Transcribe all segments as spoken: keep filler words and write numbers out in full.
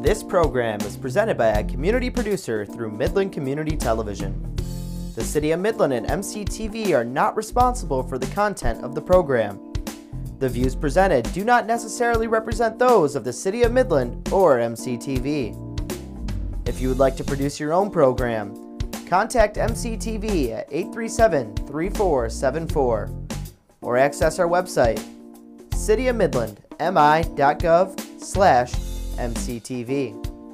This program is presented by a community producer through Midland Community Television. The City of Midland and M C T V are not responsible for the content of the program. The views presented do not necessarily represent those of the City of Midland or M C T V. If you would like to produce your own program, contact M C T V at eight three seven, three four seven four or access our website, city of midland m i dot gov slash M C T V.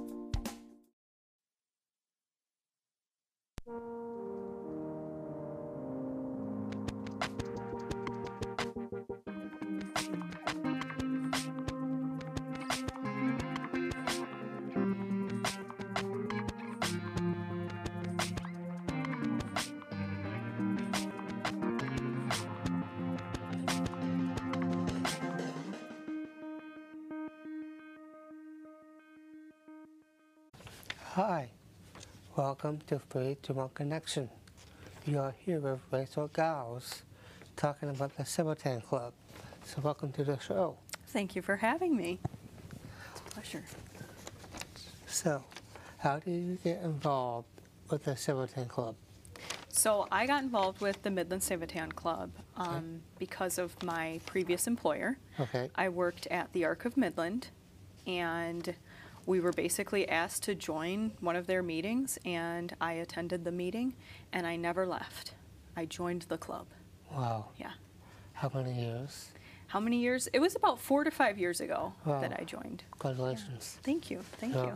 Hi, welcome to Free to One Connection. We are here with Rachel Gals talking about the Civitan Club. So welcome to the show. Thank you for having me. It's a pleasure. So, how did you get involved with the Civitan Club? So I got involved with the Midland Civitan Club um, Okay. because of my previous employer. Okay. I worked at the Arc of Midland, and we were basically asked to join one of their meetings, and I attended the meeting, and I never left. I joined the club. Wow. Yeah. How many years? How many years? It was about four to five years ago Wow. that I joined. Congratulations. Thank you. Thank Yeah. you.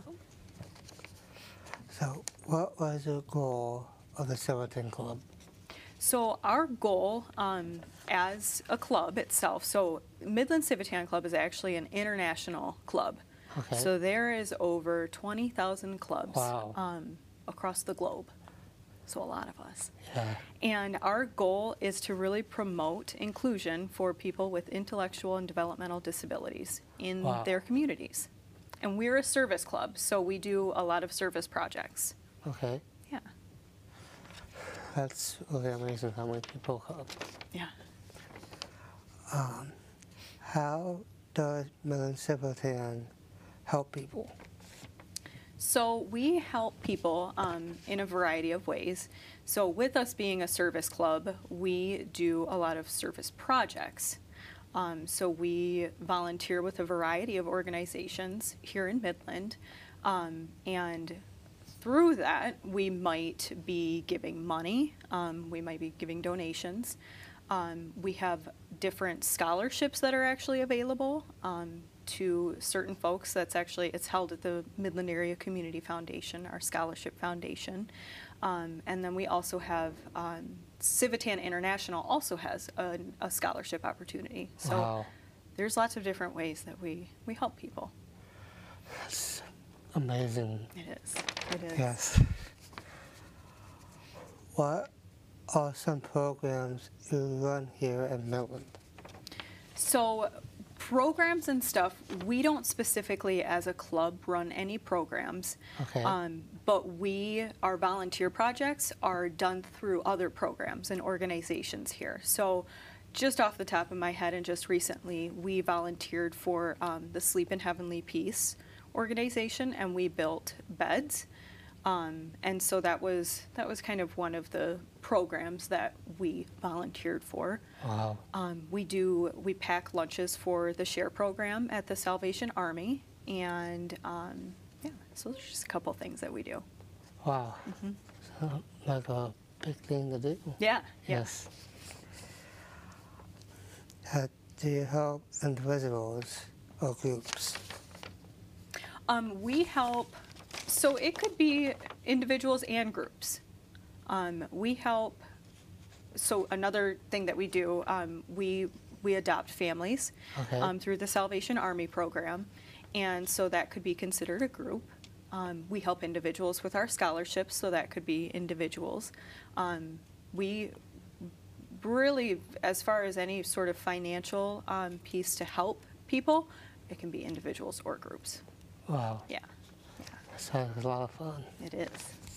So, what was your goal of the Civitan Club? So our goal um, as a club itself, so Midland Civitan Club is actually an international club. Okay. So there is over twenty thousand clubs Wow. um, across the globe. So a lot of us. Yeah. And our goal is to really promote inclusion for people with intellectual and developmental disabilities in Wow. their communities. And we're a service club, so we do a lot of service projects. Okay. Yeah. That's really amazing how many people come. Yeah. Um, how does Midland Civitan help people? So we help people um, in a variety of ways. So with us being a service club, we do a lot of service projects. Um, so we volunteer with a variety of organizations here in Midland, um, and through that we might be giving money, um, we might be giving donations. Um, we have different scholarships that are actually available um, to certain folks. That's actually, it's held at the Midland Area Community Foundation, our scholarship foundation. Um, and then we also have, um, Civitan International also has a, a scholarship opportunity. So Wow. there's lots of different ways that we, we help people. That's amazing. It is, it is. Yes. What are some programs you run here in Midland? So programs and stuff, we don't specifically as a club run any programs. Okay. Um, but we, our volunteer projects are done through other programs and organizations here. So just off the top of my head and just recently, we volunteered for um, the Sleep in Heavenly Peace organization, and we built beds. Um, and so that was that was kind of one of the programs that we volunteered for. Wow. Um, we do we pack lunches for the SHARE program at the Salvation Army, and um, yeah, so there's just a couple things that we do. Wow. Mm-hmm. So, like a big thing to do. Yeah. Yes. Uh, do you help individuals or groups? Um, we help. So it could be individuals and groups. Um, we help. So another thing that we do, um, we we adopt families Okay. um, through the Salvation Army program, and so that could be considered a group. Um, we help individuals with our scholarships, so that could be individuals. Um, we really, as far as any sort of financial um, piece to help people, it can be individuals or groups. Wow. Yeah. That sounds a lot of fun. It is.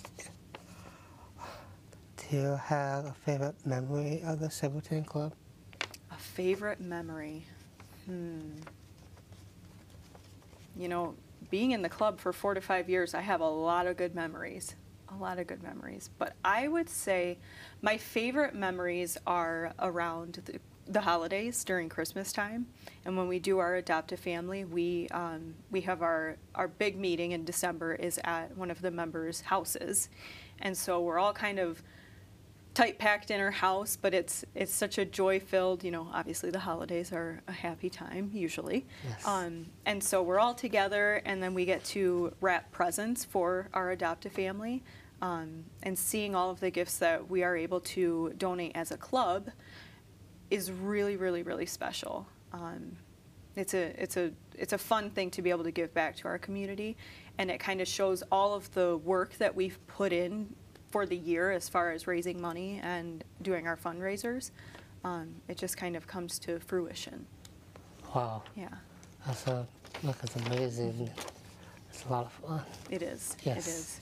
Do you have a favorite memory of the Civitan Club? A favorite memory? Hmm. You know, being in the club for four to five years, I have a lot of good memories. A lot of good memories. But I would say my favorite memories are around the, the holidays during Christmas time. And when we do our Adopt a Family, we um, we have our, our big meeting in December is at one of the members' houses. And so we're all kind of tight packed in our house, but it's it's such a joy-filled, you know, obviously the holidays are a happy time usually. Yes. Um, and so we're all together, and then we get to wrap presents for our Adopt a Family. Um, and seeing all of the gifts that we are able to donate as a club is really, really, really special. Um, it's a it's a it's a fun thing to be able to give back to our community, and it kind of shows all of the work that we've put in for the year as far as raising money and doing our fundraisers. Um, it just kind of comes to fruition. Wow. Yeah, That's a, look, it's amazing. It's a lot of fun. it is. Yes. It is.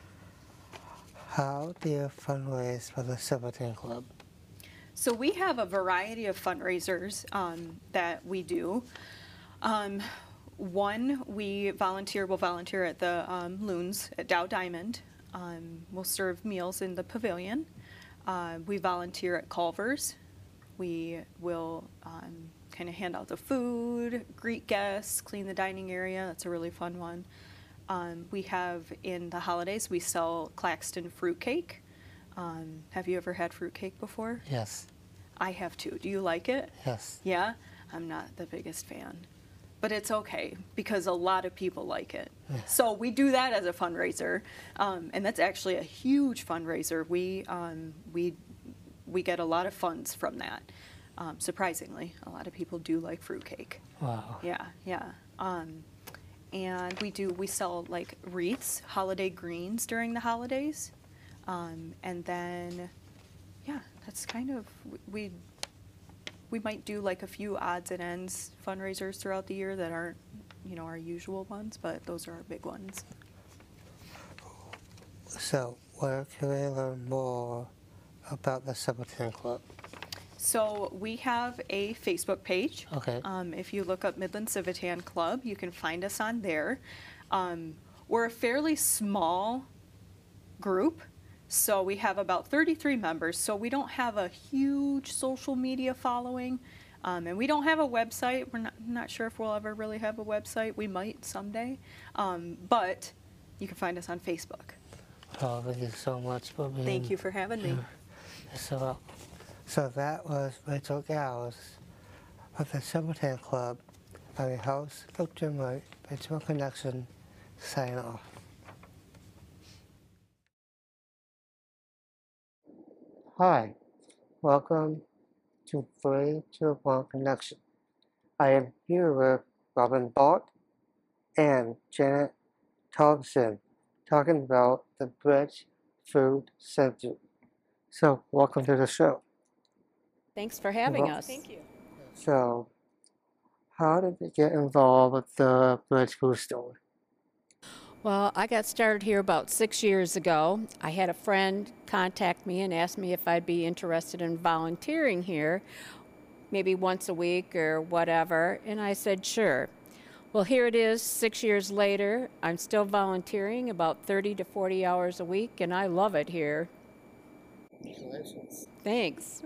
How do you fundraise for the Silverton Club? So we have a variety of fundraisers um, that we do. Um, one, we volunteer, will volunteer at the um, Loons at Dow Diamond. Um, we'll serve meals in the pavilion. Uh, we volunteer at Culver's. We will um, kind of hand out the food, greet guests, clean the dining area. That's a really fun one. Um, we have in the holidays, we sell Claxton fruitcake. Um, have you ever had fruitcake before? Yes. I have too. Do you like it? Yes. Yeah? I'm not the biggest fan. But it's okay because a lot of people like it. Yeah. So we do that as a fundraiser, um, and that's actually a huge fundraiser. We um, we we get a lot of funds from that. Um, surprisingly, a lot of people do like fruitcake. Wow. Yeah, yeah. Um, and we do we sell like wreaths, holiday greens during the holidays, um, and then yeah, that's kind of we. We might do like a few odds and ends fundraisers throughout the year that aren't, you know, our usual ones, but those are our big ones. So, where can we learn more about the Silverton Club? So we have a Facebook page. Okay. Um, if you look up Midland Civitan Club, you can find us on there. Um, we're a fairly small group. So we have about thirty-three members, so we don't have a huge social media following, um, and we don't have a website. We're not, not sure if we'll ever really have a website. We might someday, um, but you can find us on Facebook. Oh, thank you so much for being Thank you for having me. here. So, so that was Rachel Gowes of the Silverton Club. I'm your host, Luke Jim Wright, Richmond Connection, signing off. Hi, welcome to three to one Connection. I am here with Robin Bart and Janet Thompson talking about the Bridge Food Center. So, welcome to the show. Thanks for having Well- us. Thank you. So, how did you get involved with the Bridge Food Store? Well, I got started here about six years ago. I had a friend contact me and ask me if I'd be interested in volunteering here, maybe once a week or whatever, and I said sure. Well, here it is, six years later. I'm still volunteering about thirty to forty hours a week, and I love it here. Congratulations. Thanks.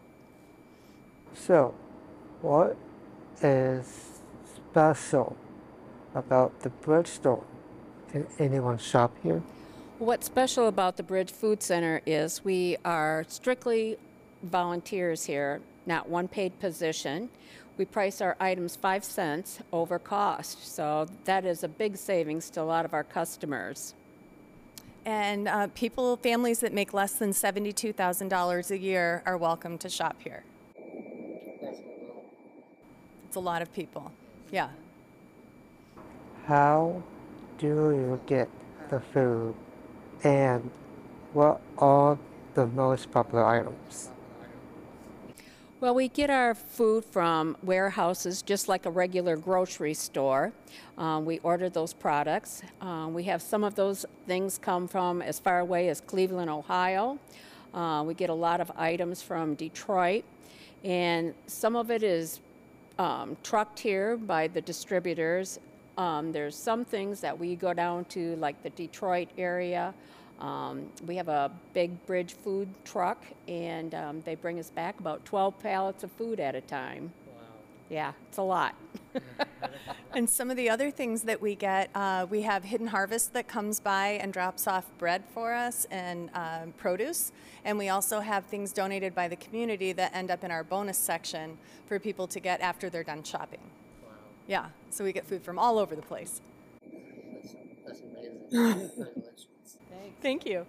So, what is special about the Bridge Store? Can anyone shop here? What's special about the Bridge Food Center is we are strictly volunteers here, not one paid position. We price our items five cents over cost, so that is a big savings to a lot of our customers. And uh, people, families that make less than seventy-two thousand dollars a year are welcome to shop here. It's a lot of people. Yeah. How do you get the food, and what are the most popular items? Well, we get our food from warehouses just like a regular grocery store. Um, we order those products. Um, we have some of those things come from as far away as Cleveland, Ohio. Uh, we get a lot of items from Detroit, and some of it is um, trucked here by the distributors. Um, there's some things that we go down to, like the Detroit area. Um, we have a big bridge food truck, and um, they bring us back about twelve pallets of food at a time. Wow. Yeah, it's a lot. And some of the other things that we get, uh, we have Hidden Harvest that comes by and drops off bread for us and um, produce. And we also have things donated by the community that end up in our bonus section for people to get after they're done shopping. Wow. Yeah, so we get food from all over the place. That's, that's amazing. Congratulations. Thank you.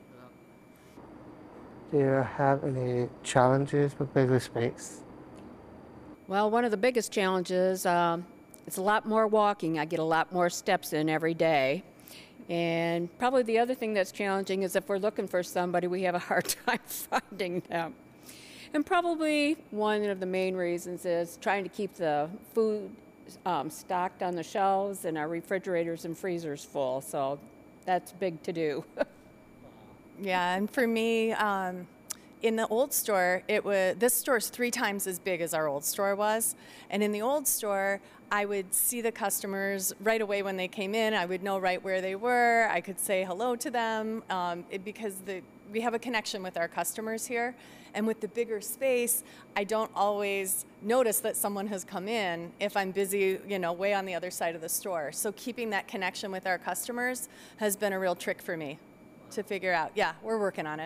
Do you have any challenges with bigger space? Well, one of the biggest challenges, um, it's a lot more walking. I get a lot more steps in every day. And probably the other thing that's challenging is if we're looking for somebody, we have a hard time finding them. And probably one of the main reasons is trying to keep the food um, stocked on the shelves and our refrigerators and freezers full. So that's big to do. Yeah, and for me, um, in the old store, it was this store's three times as big as our old store was. And in the old store, I would see the customers right away when they came in. I would know right where they were. I could say hello to them um, it, because the, we have a connection with our customers here. And with the bigger space, I don't always notice that someone has come in if I'm busy, you know, way on the other side of the store. So keeping that connection with our customers has been a real trick for me to figure out. Yeah, we're working on it.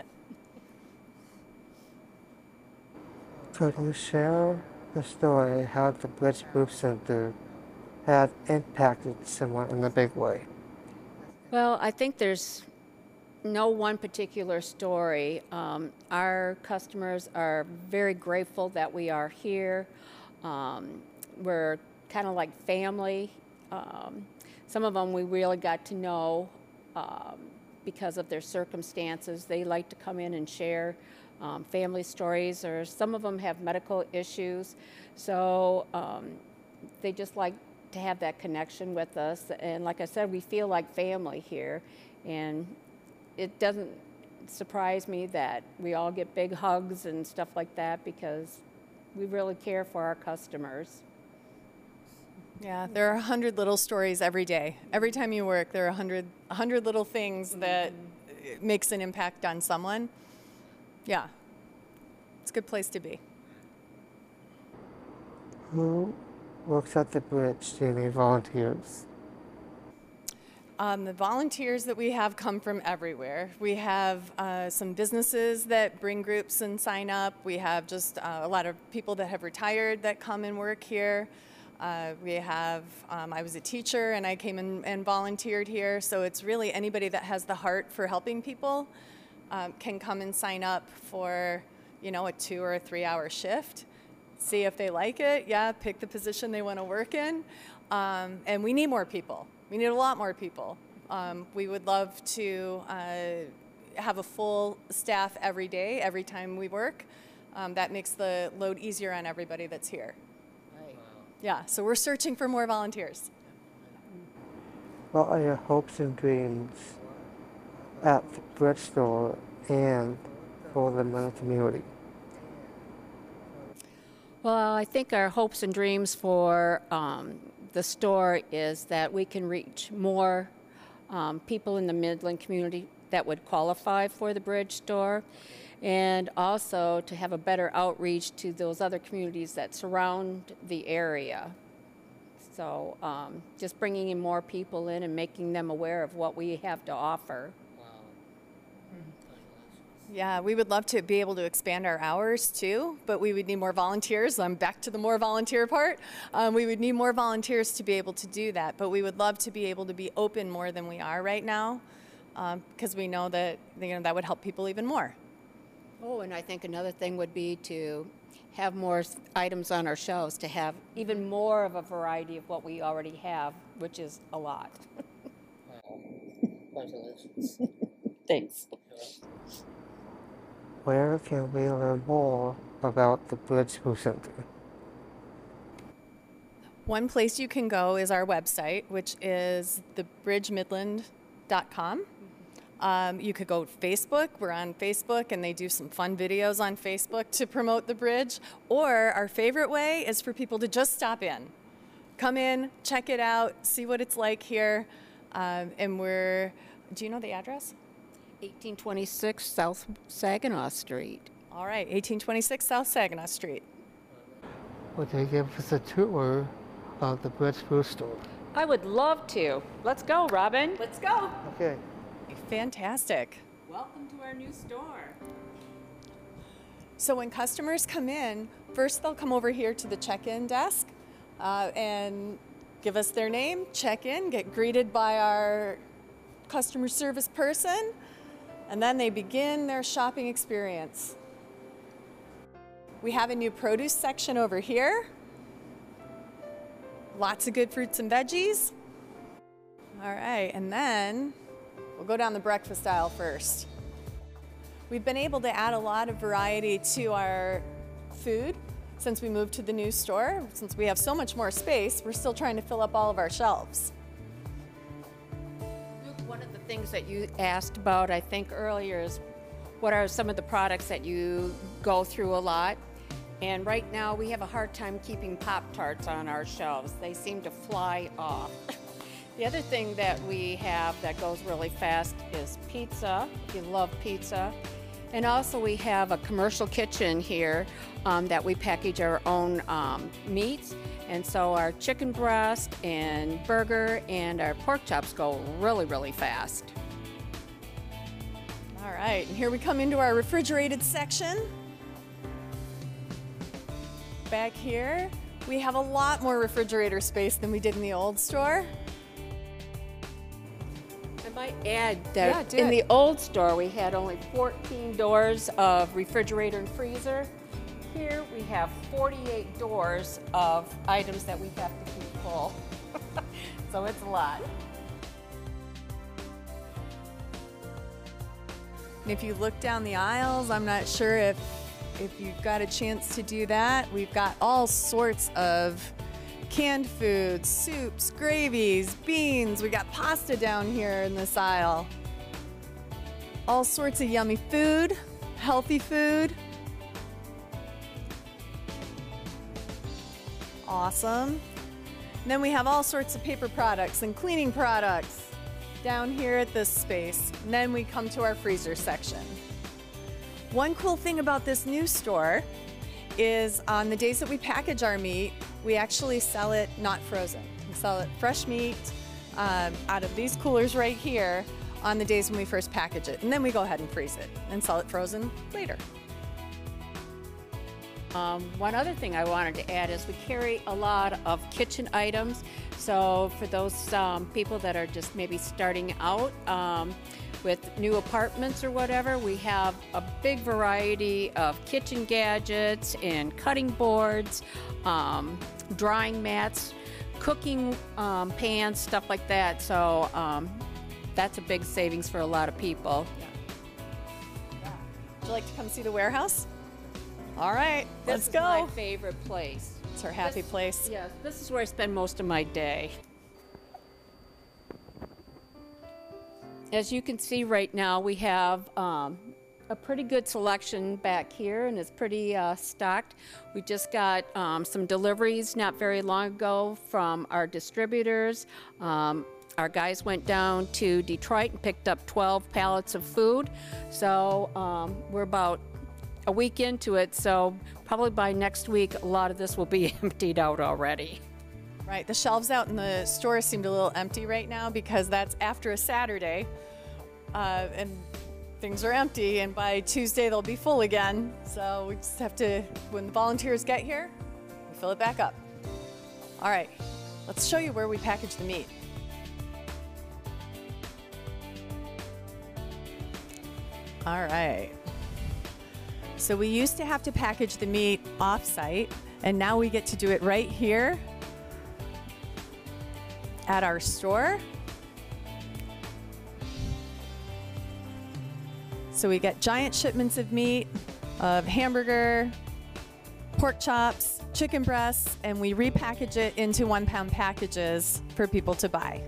Could you share the story how the Bridge Food Center has impacted someone in a big way? Well, I think there's no one particular story. Um, our customers are very grateful that we are here. Um, we're kind of like family. Um, some of them we really got to know um, because of their circumstances. They like to come in and share um, family stories, or some of them have medical issues. So um, they just like to have that connection with us. And like I said, we feel like family here. And it doesn't surprise me that we all get big hugs and stuff like that because we really care for our customers. Yeah, there are a hundred little stories every day. Every time you work, there are a hundred, a hundred little things that makes an impact on someone. Yeah, it's a good place to be. Who works at the bridge? Do you need volunteers? Um, the volunteers that we have come from everywhere. We have uh, some businesses that bring groups and sign up. We have just uh, a lot of people that have retired that come and work here. Uh, we have, um, I was a teacher and I came in and volunteered here, so it's really anybody that has the heart for helping people um, can come and sign up for, you know, a two or a three hour shift, see if they like it, yeah, pick the position they want to work in, um, and we need more people. We need a lot more people. Um, we would love to uh, have a full staff every day, every time we work. Um, that makes the load easier on everybody that's here. Yeah, so we're searching for more volunteers. What are your hopes and dreams at the Bridge Store and for the Midland community? Well, I think our hopes and dreams for um, the store is that we can reach more um, people in the Midland community that would qualify for the Bridge Store, and also to have a better outreach to those other communities that surround the area. So um, just bringing in more people in and making them aware of what we have to offer. Yeah, we would love to be able to expand our hours too, but we would need more volunteers. I'm back to the more volunteer part. Um, we would need more volunteers to be able to do that, but we would love to be able to be open more than we are right now, because um, we know that, you know, that would help people even more. Oh, and I think another thing would be to have more items on our shelves, to have even more of a variety of what we already have, which is a lot. Wow. Congratulations. Thanks. Where can we learn more about the Bridge Food Center? One place you can go is our website, which is the bridge midland dot com. Um, you could go to Facebook. We're on Facebook, and they do some fun videos on Facebook to promote the bridge. Or our favorite way is for people to just stop in. come in, check it out, see what it's like here. Um, and we're, do you know the address? eighteen twenty-six South Saginaw Street. All right, eighteen twenty-six South Saginaw Street. Would they give us a tour of the Brett's Brew Store? I would love to. Let's go, Robin. Let's go. Okay. Fantastic. Welcome to our new store. So when customers come in, first they'll come over here to the check-in desk uh, and give us their name, check in, get greeted by our customer service person, and then they begin their shopping experience. We have a new produce section over here. Lots of good fruits and veggies. All right, and then we'll go down the breakfast aisle first. We've been able to add a lot of variety to our food since we moved to the new store. Since we have so much more space, we're still trying to fill up all of our shelves. One of the things that you asked about, I think, earlier is what are some of the products that you go through a lot? And right now we have a hard time keeping Pop-Tarts on our shelves. They seem to fly off. The other thing that we have that goes really fast is pizza, if you love pizza. And also we have a commercial kitchen here um, that we package our own um, meats. And so our chicken breast and burger and our pork chops go really, really fast. All right, and here we come into our refrigerated section. Back here, we have a lot more refrigerator space than we did in the old store. I might add that Yeah, in do the it. old store we had only fourteen doors of refrigerator and freezer. Here we have forty-eight doors of items that we have to keep full. So it's a lot. And if you look down the aisles, I'm not sure if, if you've got a chance to do that. We've got all sorts of canned foods, soups, gravies, beans. We got pasta down here in this aisle. All sorts of yummy food, healthy food. Awesome. And then we have all sorts of paper products and cleaning products down here at this space. And then we come to our freezer section. One cool thing about this new store is on the days that we package our meat, we actually sell it not frozen. We sell it fresh meat um, out of these coolers right here on the days when we first package it. And then we go ahead and freeze it and sell it frozen later. Um, one other thing I wanted to add is we carry a lot of kitchen items. So for those um, people that are just maybe starting out um, with new apartments or whatever, we have a big variety of kitchen gadgets and cutting boards, um, drying mats, cooking um, pans, stuff like that. So um, that's a big savings for a lot of people. Would you like to come see the warehouse? All right, This let's is go. my favorite place. It's our happy This- place. Yes, this is where I spend most of my day. As you can see right now, we have um, a pretty good selection back here, and it's pretty uh, stocked. We just got um, some deliveries not very long ago from our distributors. Um, our guys went down to Detroit and picked up twelve pallets of food. So um, we're about a week into it, so probably by next week, a lot of this will be emptied out already. Right, the shelves out in the store seemed a little empty right now because that's after a Saturday, uh, and things are empty, and by Tuesday they'll be full again. So we just have to, when the volunteers get here, we fill it back up. All right, let's show you where we package the meat. All right. So we used to have to package the meat off-site, and now we get to do it right here at our store. So we get giant shipments of meat, of hamburger, pork chops, chicken breasts, and we repackage it into one pound packages for people to buy.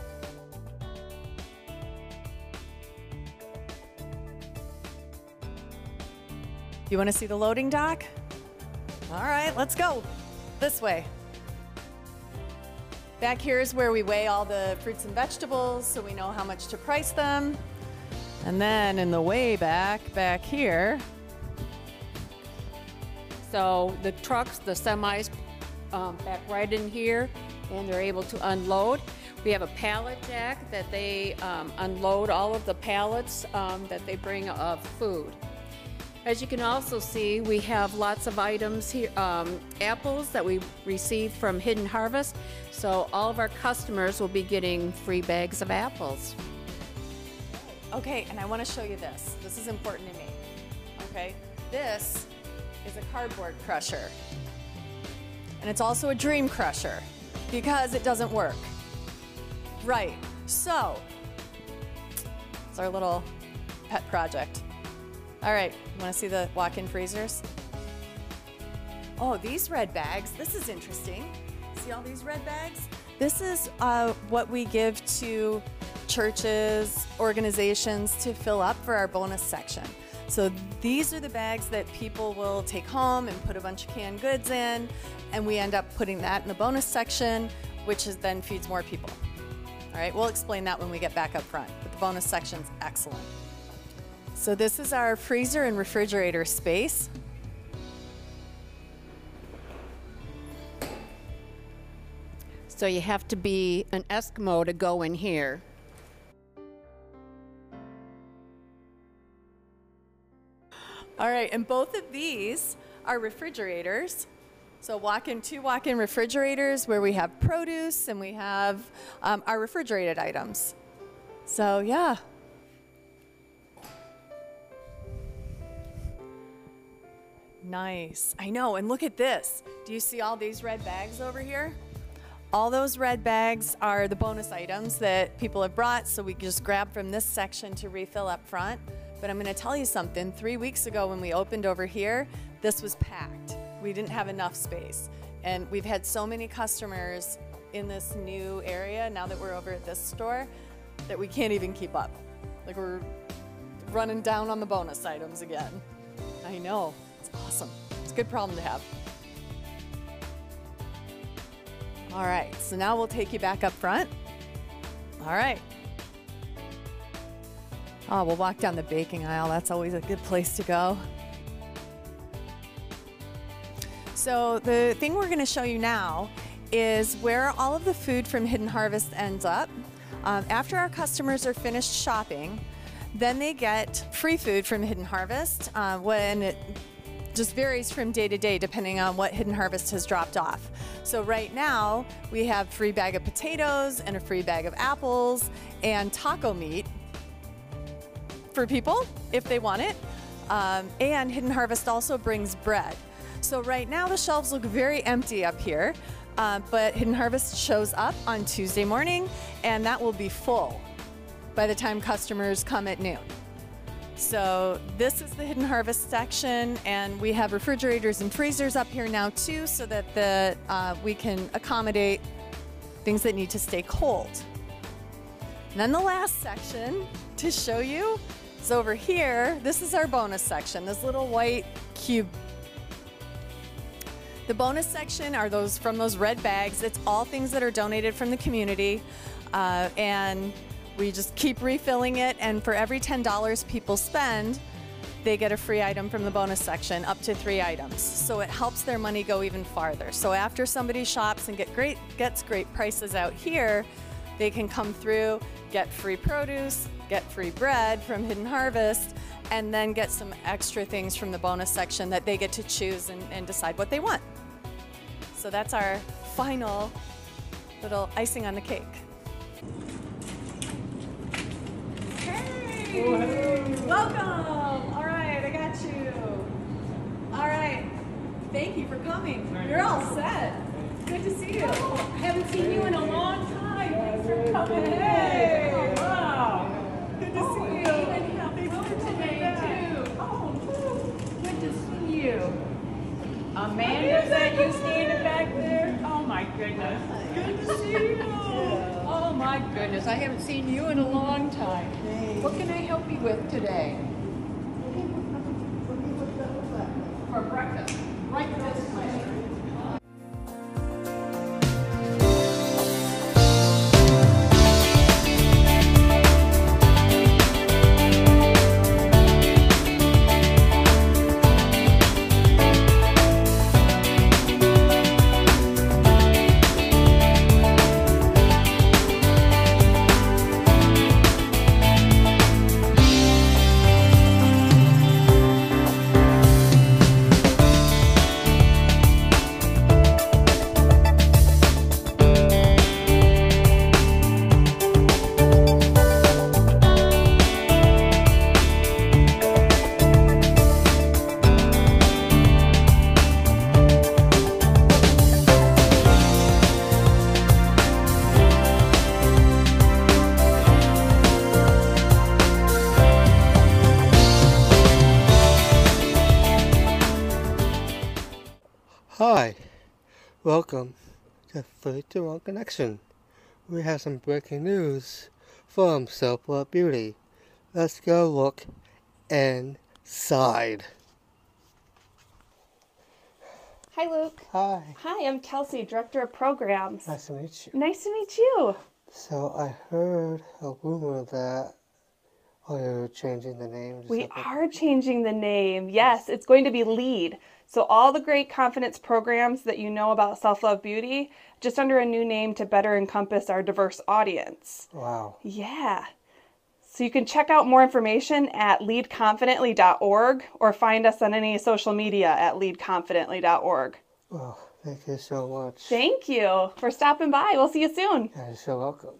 You want to see the loading dock? All right, let's go this way. Back here is where we weigh all the fruits and vegetables so we know how much to price them. And then in the way back, back here. So the trucks, the semis, um, back right in here, and they're able to unload. We have a pallet jack that they um, unload all of the pallets um, that they bring of food. As you can also see, we have lots of items here, um, apples that we received from Hidden Harvest. So all of our customers will be getting free bags of apples. Okay, and I want to show you this. This is important to me. Okay, this is a cardboard crusher. And it's also a dream crusher because it doesn't work. Right, so it's our little pet project. All right, you want to see the walk-in freezers? Oh, these red bags, this is interesting. See all these red bags? This is uh, what we give to churches, organizations to fill up for our bonus section. So these are the bags that people will take home and put a bunch of canned goods in, and we end up putting that in the bonus section, which is then feeds more people. All right, we'll explain that when we get back up front, but the bonus section's excellent. So this is our freezer and refrigerator space. So you have to be an Eskimo to go in here. All right, and both of these are refrigerators. So walk-in, two walk-in refrigerators where we have produce and we have um, our refrigerated items. So yeah. Nice, I know, and look at this. Do you see all these red bags over here? All those red bags are the bonus items that people have brought, so we can just grab from this section to refill up front. But I'm gonna tell you something, three weeks ago when we opened over here, this was packed. We didn't have enough space. And we've had so many customers in this new area, now that we're over at this store, that we can't even keep up. Like we're running down on the bonus items again. I know, it's awesome. It's a good problem to have. All right, so now we'll take you back up front. All right. Oh, we'll walk down the baking aisle. That's always a good place to go. So the thing we're going to show you now is where all of the food from Hidden Harvest ends up. Um, after our customers are finished shopping, then they get free food from Hidden Harvest uh, when it just varies from day to day depending on what Hidden Harvest has dropped off. So right now we have a free bag of potatoes and a free bag of apples and taco meat for people if they want it. Um, and Hidden Harvest also brings bread. So right now the shelves look very empty up here, uh, but Hidden Harvest shows up on Tuesday morning and that will be full by the time customers come at noon. So this is the Hidden Harvest section, and we have refrigerators and freezers up here now too, so that the, uh, we can accommodate things that need to stay cold. And then the last section to show you is over here. This is our bonus section, this little white cube. The bonus section are those from those red bags. It's all things that are donated from the community, uh, and we just keep refilling it, and for every ten dollars people spend, they get a free item from the bonus section, up to three items. So it helps their money go even farther. So after somebody shops and get great, gets great prices out here, they can come through, get free produce, get free bread from Hidden Harvest, and then get some extra things from the bonus section that they get to choose and, and decide what they want. So that's our final little icing on the cake. Welcome! All right, I got you. All right, thank you for coming. You're all set. Good to see you. Oh, I haven't seen you in a long time. Thanks for coming. Hey! Wow. Good to oh, see you. And happy birthday too. Oh, good to see you. Amanda, is that you standing back there? Oh my goodness. Good to see you. Oh my goodness, I haven't seen you in a long time. What can I help you with today? For breakfast. Right this way. Hi, welcome to three to one Connection. We have some breaking news from Self Love Beauty. Let's go look inside. Hi, Luke. Hi, Hi, I'm Kelsey, Director of Programs. nice to meet you. Nice to meet you. So I heard a rumor that oh, you're changing the name. to We something- are changing the name. Yes, it's going to be LEAD. So all the great confidence programs that you know about Self-Love Beauty, just under a new name to better encompass our diverse audience. Wow. Yeah. So you can check out more information at lead confidently dot org or find us on any social media at lead confidently dot org. Well, thank you so much. Thank you for stopping by. We'll see you soon. Yeah, you're so welcome.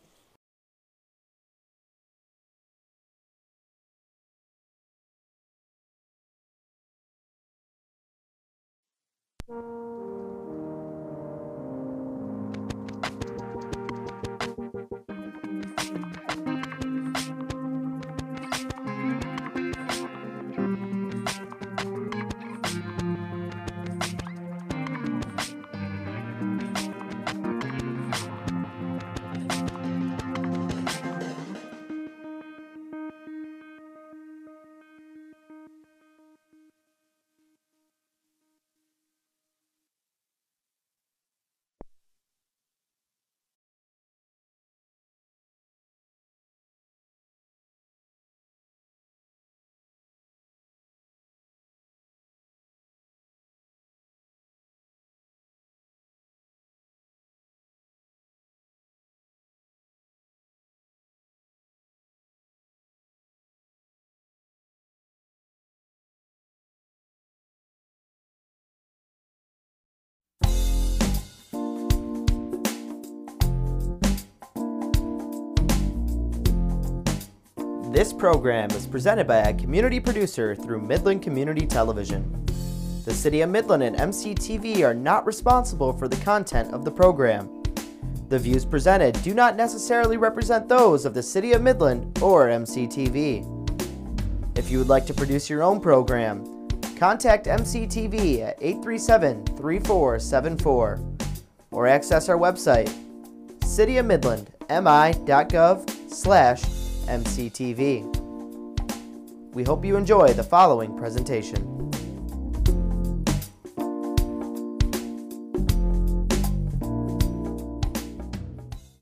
This program is presented by a community producer through Midland Community Television. The City of Midland and M C T V are not responsible for the content of the program. The views presented do not necessarily represent those of the City of Midland or M C T V. If you would like to produce your own program, contact M C T V at eight three seven, three four seven four or access our website, city of midland m i dot gov slash M C T V. We hope you enjoy the following presentation.